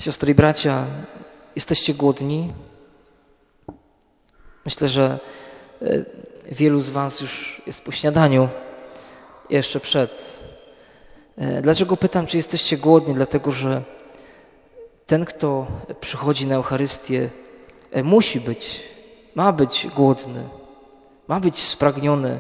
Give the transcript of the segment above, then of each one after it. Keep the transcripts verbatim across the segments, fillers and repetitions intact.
Siostry i bracia, jesteście głodni? Myślę, że wielu z was już jest po śniadaniu, jeszcze przed. Dlaczego pytam, czy jesteście głodni? Dlatego, że ten, kto przychodzi na Eucharystię, musi być, ma być głodny, ma być spragniony.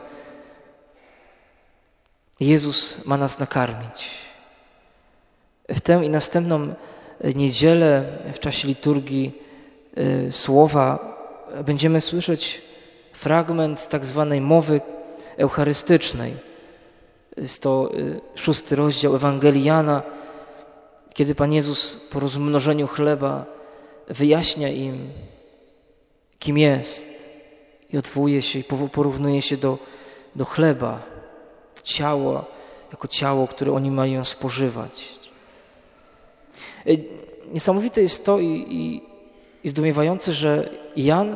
Jezus ma nas nakarmić. W tę i następną niedzielę w czasie liturgii słowa będziemy słyszeć fragment z tak zwanej mowy eucharystycznej. Jest to szósty rozdział Ewangelii Jana, kiedy Pan Jezus po rozmnożeniu chleba wyjaśnia im, kim jest i odwołuje się i porównuje się do, do chleba, do ciała, jako ciało, które oni mają spożywać. Niesamowite jest to i, i, i zdumiewające, że Jan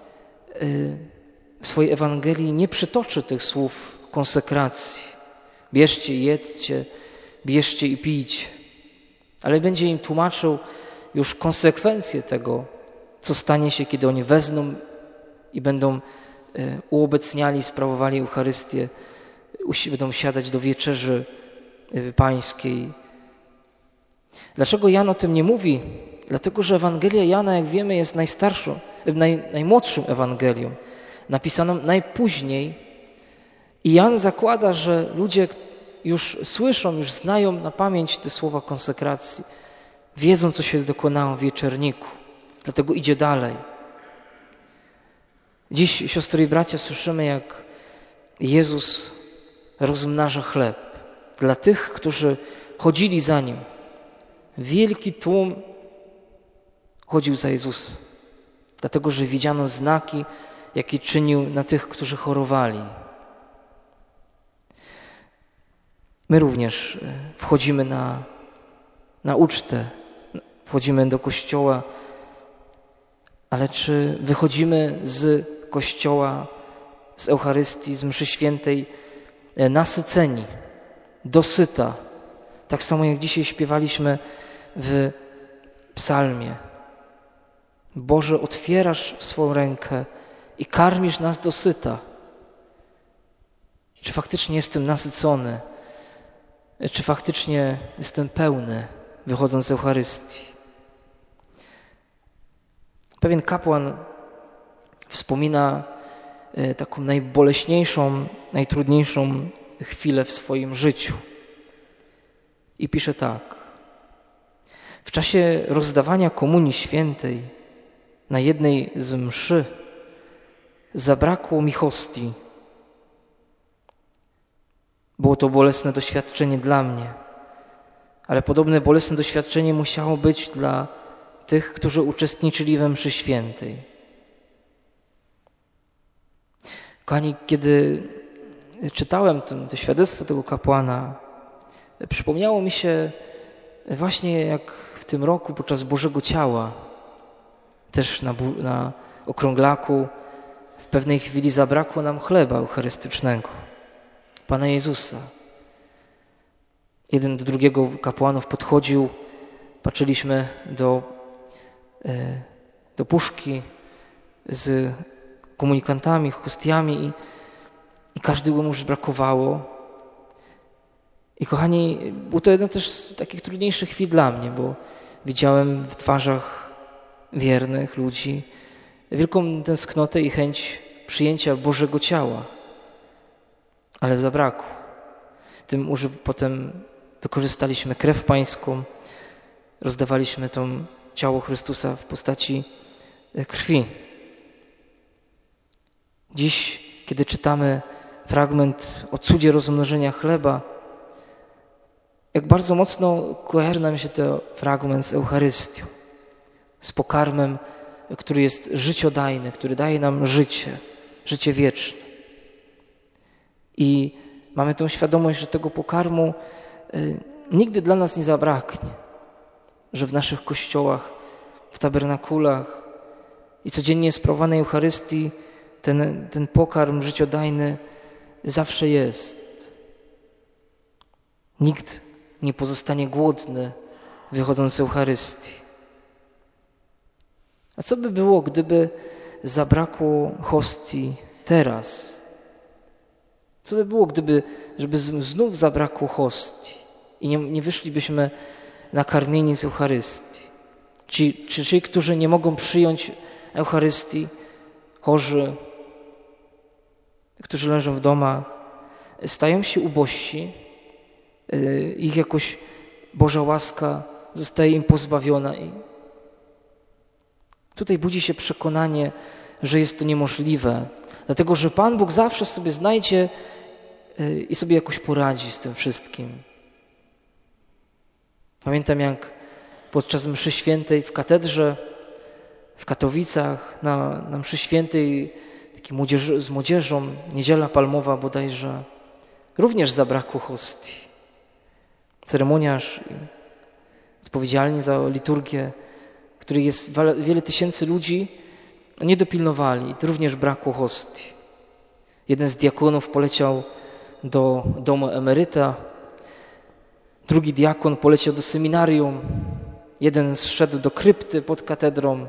w swojej Ewangelii nie przytoczy tych słów konsekracji. Bierzcie i jedzcie, bierzcie i pijcie. Ale będzie im tłumaczył już konsekwencje tego, co stanie się, kiedy oni wezmą i będą uobecniali, sprawowali Eucharystię, będą siadać do wieczerzy pańskiej. Dlaczego Jan o tym nie mówi? Dlatego, że Ewangelia Jana, jak wiemy, jest najstarszą, naj, najmłodszą Ewangelią, napisaną najpóźniej. I Jan zakłada, że ludzie już słyszą, już znają na pamięć te słowa konsekracji, wiedzą, co się dokonało w wieczerniku. Dlatego idzie dalej. Dziś, siostry i bracia, słyszymy, jak Jezus rozmnaża chleb dla tych, którzy chodzili za Nim. Wielki tłum chodził za Jezusem, dlatego że widziano znaki, jakie czynił na tych, którzy chorowali. My również wchodzimy na, na ucztę, wchodzimy do kościoła, ale czy wychodzimy z kościoła, z Eucharystii, z mszy świętej nasyceni, dosyta, tak samo jak dzisiaj śpiewaliśmy w psalmie. Boże, otwierasz swoją rękę i karmisz nas dosyta. Czy faktycznie jestem nasycony? Czy faktycznie jestem pełny, wychodząc z Eucharystii? Pewien kapłan wspomina taką najboleśniejszą, najtrudniejszą chwilę w swoim życiu. I pisze tak. W czasie rozdawania komunii świętej na jednej z mszy zabrakło mi hostii. Było to bolesne doświadczenie dla mnie, ale podobne bolesne doświadczenie musiało być dla tych, którzy uczestniczyli we mszy świętej. Kochani, kiedy czytałem to, to świadectwo tego kapłana, przypomniało mi się właśnie jak w tym roku podczas Bożego Ciała, też na, na okrąglaku w pewnej chwili zabrakło nam chleba eucharystycznego, Pana Jezusa. Jeden do drugiego kapłanów podchodził, patrzyliśmy do, do puszki z komunikantami, hostiami i, i każdemu już brakowało. I kochani, było to jedna też z takich trudniejszych chwil dla mnie, bo widziałem w twarzach wiernych ludzi wielką tęsknotę i chęć przyjęcia Bożego Ciała, ale zabrakło. Tym uży, potem wykorzystaliśmy krew pańską, rozdawaliśmy to ciało Chrystusa w postaci krwi. Dziś, kiedy czytamy fragment o cudzie rozmnożenia chleba, jak bardzo mocno kojarzy nam się ten fragment z Eucharystią, z pokarmem, który jest życiodajny, który daje nam życie, życie wieczne. I mamy tę świadomość, że tego pokarmu y, nigdy dla nas nie zabraknie, że w naszych kościołach, w tabernakulach i codziennie sprawowanej Eucharystii ten, ten pokarm życiodajny zawsze jest. Nikt nie pozostanie głodny, wychodząc z Eucharystii. A co by było, gdyby zabrakło hostii teraz? Co by było, gdyby żeby znów zabrakło hostii i nie, nie wyszlibyśmy nakarmieni z Eucharystii? Ci, czy ci, którzy nie mogą przyjąć Eucharystii, chorzy, którzy leżą w domach, stają się ubożsi, ich jakoś Boża łaska zostaje im pozbawiona. I tutaj budzi się przekonanie, że jest to niemożliwe, dlatego że Pan Bóg zawsze sobie znajdzie i sobie jakoś poradzi z tym wszystkim. Pamiętam, jak podczas mszy świętej w katedrze w Katowicach na, na mszy świętej taki młodzież, z młodzieżą, Niedziela Palmowa bodajże, również zabrakło hostii. Ceremoniarz odpowiedzialni za liturgię, w której jest wiele tysięcy ludzi, nie dopilnowali. To również brakło hostii. Jeden z diakonów poleciał do domu emeryta, drugi diakon poleciał do seminarium, jeden zszedł do krypty pod katedrą.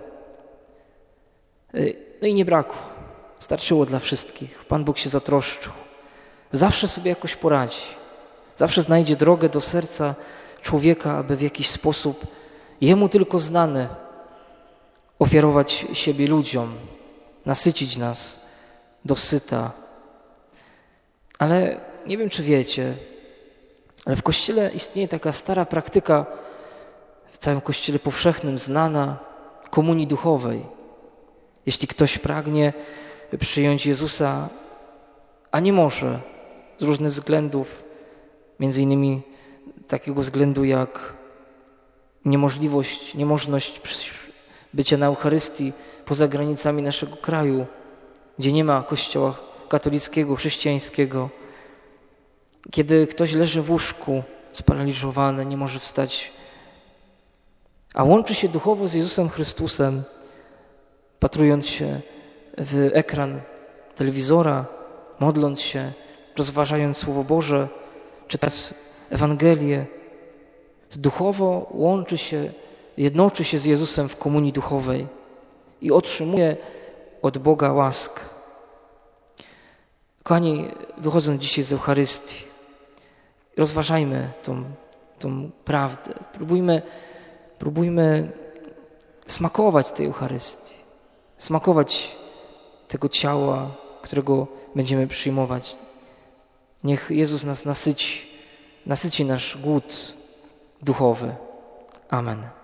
No i nie brakło. Starczyło dla wszystkich. Pan Bóg się zatroszczył. Zawsze sobie jakoś poradzi. Zawsze znajdzie drogę do serca człowieka, aby w jakiś sposób Jemu tylko znany ofiarować siebie ludziom, nasycić nas dosyta. Ale nie wiem, czy wiecie, ale w Kościele istnieje taka stara praktyka, w całym Kościele powszechnym znana, komunii duchowej. Jeśli ktoś pragnie przyjąć Jezusa, a nie może z różnych względów, między innymi takiego względu jak niemożliwość, niemożność bycia na Eucharystii poza granicami naszego kraju, gdzie nie ma kościoła katolickiego, chrześcijańskiego. Kiedy ktoś leży w łóżku sparaliżowany, nie może wstać, a łączy się duchowo z Jezusem Chrystusem, patrując się w ekran telewizora, modląc się, rozważając Słowo Boże, czytając Ewangelię, duchowo łączy się, jednoczy się z Jezusem w komunii duchowej i otrzymuje od Boga łaskę. Kochani, wychodząc dzisiaj z Eucharystii, rozważajmy tą, tą prawdę. Próbujmy, próbujmy smakować tej Eucharystii, smakować tego ciała, którego będziemy przyjmować. Niech Jezus nas nasyci, nasyci nasz głód duchowy. Amen.